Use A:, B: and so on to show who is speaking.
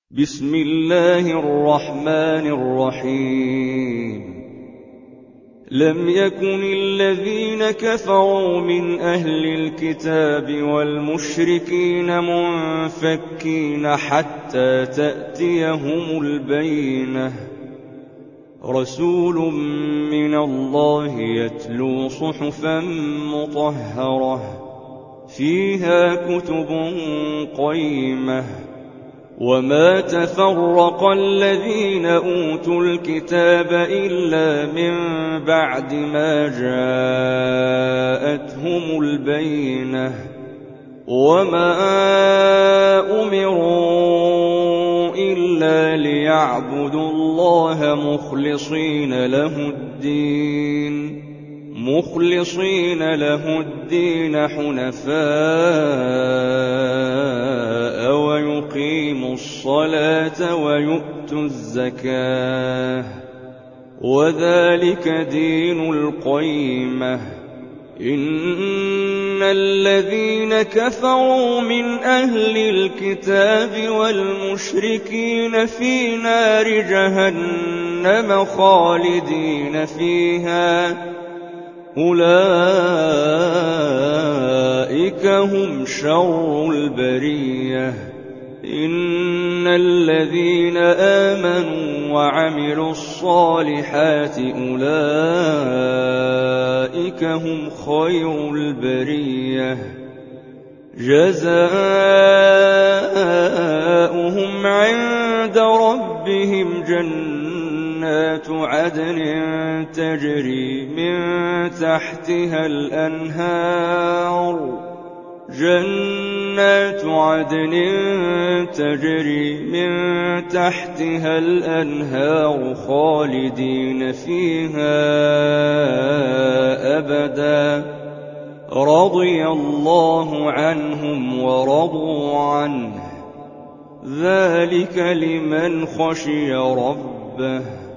A: بسم الله الرحمن الرحيم لم يكن الذين كفروا من أهل الكتاب والمشركين منفكين حتى تأتيهم البينة رسول من الله يتلو صحفا مطهرة فيها كتب قيمة وما تفرق الذين أوتوا الكتاب إلا من بعد ما جاءتهم البينة وما أمروا إلا ليعبدوا الله مخلصين له الدين حنفاء ويقيموا الصلاة ويؤتوا الزكاة وذلك دين القيمة إن الذين كفروا من أهل الكتاب والمشركين في نار جهنم خالدين فيها أولئك هم شر البرية إن الذين آمنوا وعملوا الصالحات أولئك هم خير البرية جزاؤهم عند ربهم جنات عدن تجري من تحتها الأنهار خالدين فيها أبدا رضي الله عنهم ورضوا عنه ذلك لمن خشي ربه